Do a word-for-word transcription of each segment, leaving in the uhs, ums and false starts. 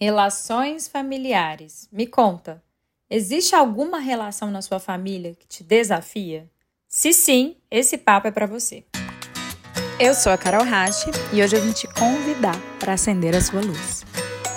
Relações familiares. Me conta, existe alguma relação na sua família que te desafia? Se sim, esse papo é para você. Eu sou a Carol Rache e hoje eu vim te convidar para acender a sua luz.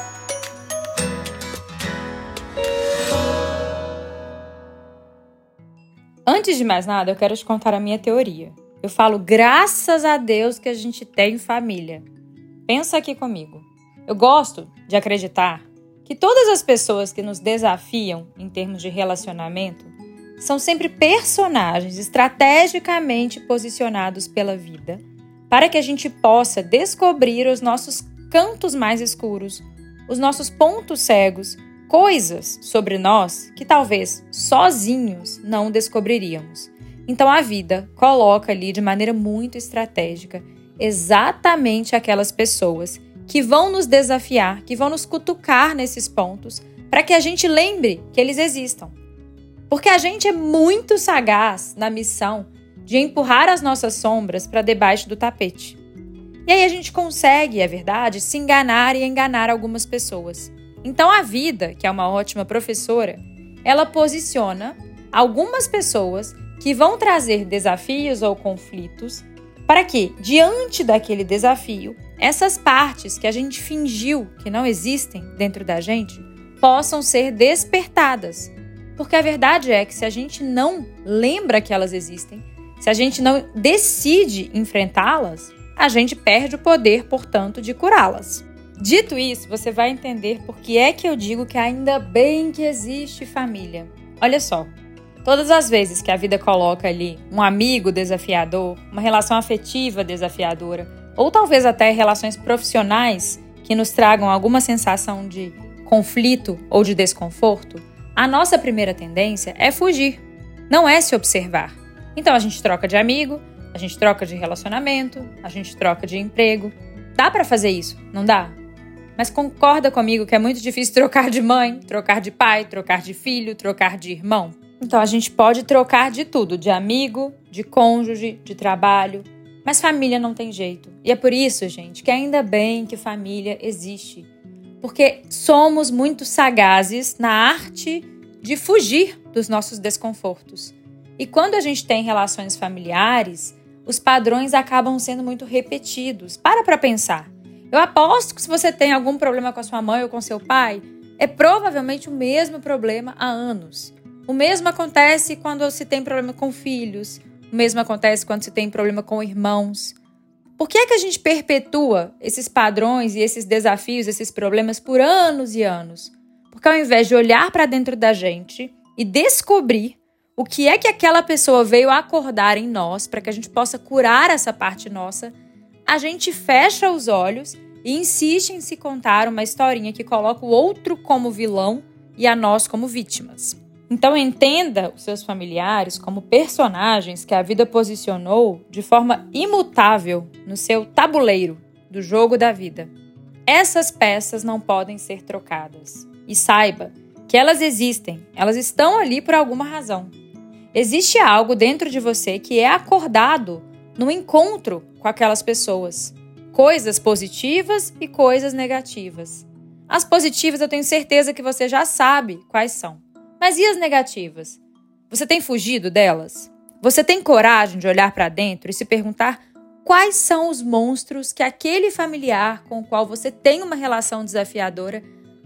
Antes de mais nada, eu quero te contar a minha teoria. Eu falo, graças a Deus que a gente tem família. Pensa aqui comigo. Eu gosto de acreditar que todas as pessoas que nos desafiam em termos de relacionamento são sempre personagens estrategicamente posicionados pela vida para que a gente possa descobrir os nossos cantos mais escuros, os nossos pontos cegos, coisas sobre nós que talvez sozinhos não descobriríamos. Então a vida coloca ali de maneira muito estratégica exatamente aquelas pessoas que vão nos desafiar, que vão nos cutucar nesses pontos, para que a gente lembre que eles existam. Porque a gente é muito sagaz na missão de empurrar as nossas sombras para debaixo do tapete. E aí a gente consegue, é verdade, se enganar e enganar algumas pessoas. Então a vida, que é uma ótima professora, ela posiciona algumas pessoas que vão trazer desafios ou conflitos para que, diante daquele desafio, essas partes que a gente fingiu que não existem dentro da gente possam ser despertadas. Porque a verdade é que se a gente não lembra que elas existem, se a gente não decide enfrentá-las, a gente perde o poder, portanto, de curá-las. Dito isso, você vai entender por que é que eu digo que ainda bem que existe família. Olha só. Todas as vezes que a vida coloca ali um amigo desafiador, uma relação afetiva desafiadora, ou talvez até relações profissionais que nos tragam alguma sensação de conflito ou de desconforto, a nossa primeira tendência é fugir, não é se observar. Então a gente troca de amigo, a gente troca de relacionamento, a gente troca de emprego. Dá para fazer isso, não dá? Mas concorda comigo que é muito difícil trocar de mãe, trocar de pai, trocar de filho, trocar de irmão? Então a gente pode trocar de tudo, de amigo, de cônjuge, de trabalho, mas família não tem jeito. E é por isso, gente, que ainda bem que família existe. Porque somos muito sagazes na arte de fugir dos nossos desconfortos. E quando a gente tem relações familiares, os padrões acabam sendo muito repetidos. Para pra pensar. Eu aposto que se você tem algum problema com a sua mãe ou com seu pai, é provavelmente o mesmo problema há anos. O mesmo acontece quando se tem problema com filhos. O mesmo acontece quando se tem problema com irmãos. Por que é que a gente perpetua esses padrões e esses desafios, esses problemas por anos e anos? Porque ao invés de olhar para dentro da gente e descobrir o que é que aquela pessoa veio acordar em nós para que a gente possa curar essa parte nossa, a gente fecha os olhos e insiste em se contar uma historinha que coloca o outro como vilão e a nós como vítimas. Então entenda os seus familiares como personagens que a vida posicionou de forma imutável no seu tabuleiro do jogo da vida. Essas peças não podem ser trocadas. E saiba que elas existem, elas estão ali por alguma razão. Existe algo dentro de você que é acordado no encontro com aquelas pessoas. Coisas positivas e coisas negativas. As positivas eu tenho certeza que você já sabe quais são. Mas e as negativas? Você tem fugido delas? Você tem coragem de olhar para dentro e se perguntar quais são os monstros que aquele familiar com o qual você tem uma relação desafiadora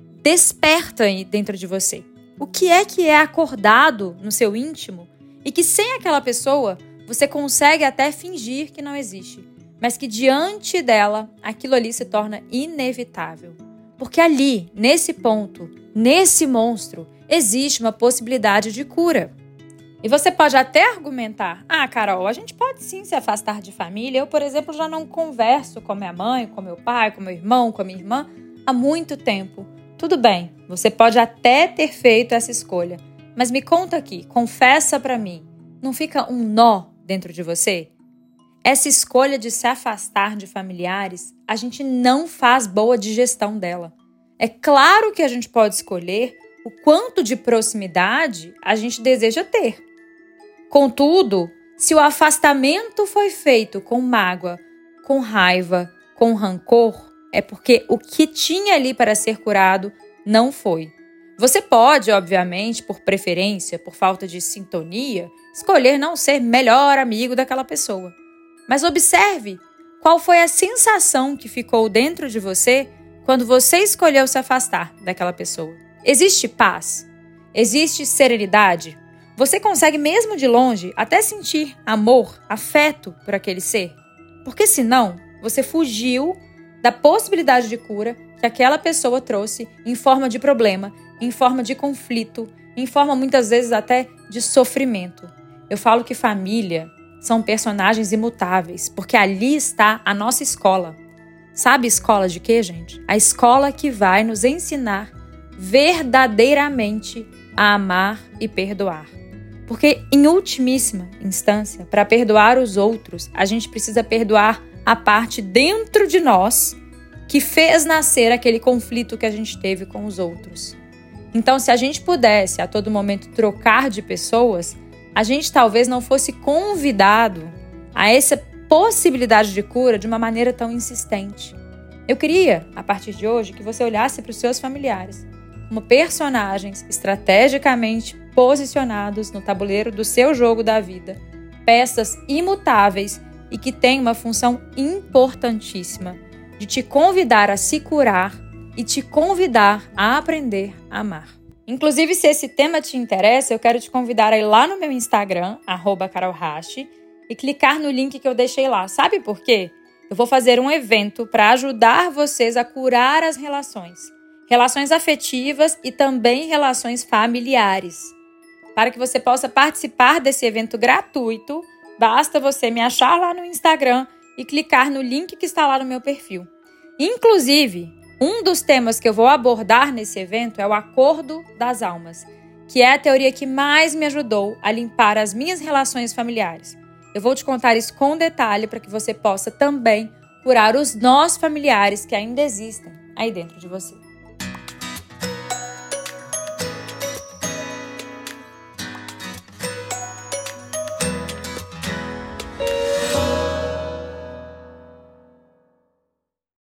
desperta aí dentro de você? O que é que é acordado no seu íntimo e que sem aquela pessoa você consegue até fingir que não existe, mas que diante dela aquilo ali se torna inevitável? Porque ali, nesse ponto, nesse monstro, existe uma possibilidade de cura. E você pode até argumentar, ah, Carol, a gente pode sim se afastar de família. Eu, por exemplo, já não converso com minha mãe, com meu pai, com meu irmão, com minha irmã há muito tempo. Tudo bem, você pode até ter feito essa escolha. Mas me conta aqui, confessa pra mim, não fica um nó dentro de você? Essa escolha de se afastar de familiares, a gente não faz boa digestão dela. É claro que a gente pode escolher o quanto de proximidade a gente deseja ter. Contudo, se o afastamento foi feito com mágoa, com raiva, com rancor, é porque o que tinha ali para ser curado não foi. Você pode, obviamente, por preferência, por falta de sintonia, escolher não ser melhor amigo daquela pessoa. Mas observe qual foi a sensação que ficou dentro de você quando você escolheu se afastar daquela pessoa. Existe paz? Existe serenidade? Você consegue, mesmo de longe, até sentir amor, afeto por aquele ser? Porque senão, você fugiu da possibilidade de cura que aquela pessoa trouxe em forma de problema, em forma de conflito, em forma muitas vezes até de sofrimento. Eu falo que família são personagens imutáveis, porque ali está a nossa escola. Sabe escola de quê, gente? A escola que vai nos ensinar verdadeiramente a amar e perdoar. Porque, em ultimíssima instância, para perdoar os outros, a gente precisa perdoar a parte dentro de nós que fez nascer aquele conflito que a gente teve com os outros. Então, se a gente pudesse a todo momento trocar de pessoas, a gente talvez não fosse convidado a essa possibilidade de cura de uma maneira tão insistente. Eu queria, a partir de hoje, que você olhasse para os seus familiares como personagens estrategicamente posicionados no tabuleiro do seu jogo da vida, peças imutáveis e que têm uma função importantíssima de te convidar a se curar e te convidar a aprender a amar. Inclusive, se esse tema te interessa, eu quero te convidar a ir lá no meu Instagram, arroba carolhashi, e clicar no link que eu deixei lá. Sabe por quê? Eu vou fazer um evento para ajudar vocês a curar as relações. Relações afetivas e também relações familiares. Para que você possa participar desse evento gratuito, basta você me achar lá no Instagram e clicar no link que está lá no meu perfil. Inclusive, um dos temas que eu vou abordar nesse evento é o Acordo das Almas, que é a teoria que mais me ajudou a limpar as minhas relações familiares. Eu vou te contar isso com detalhe para que você possa também curar os nós familiares que ainda existem aí dentro de você.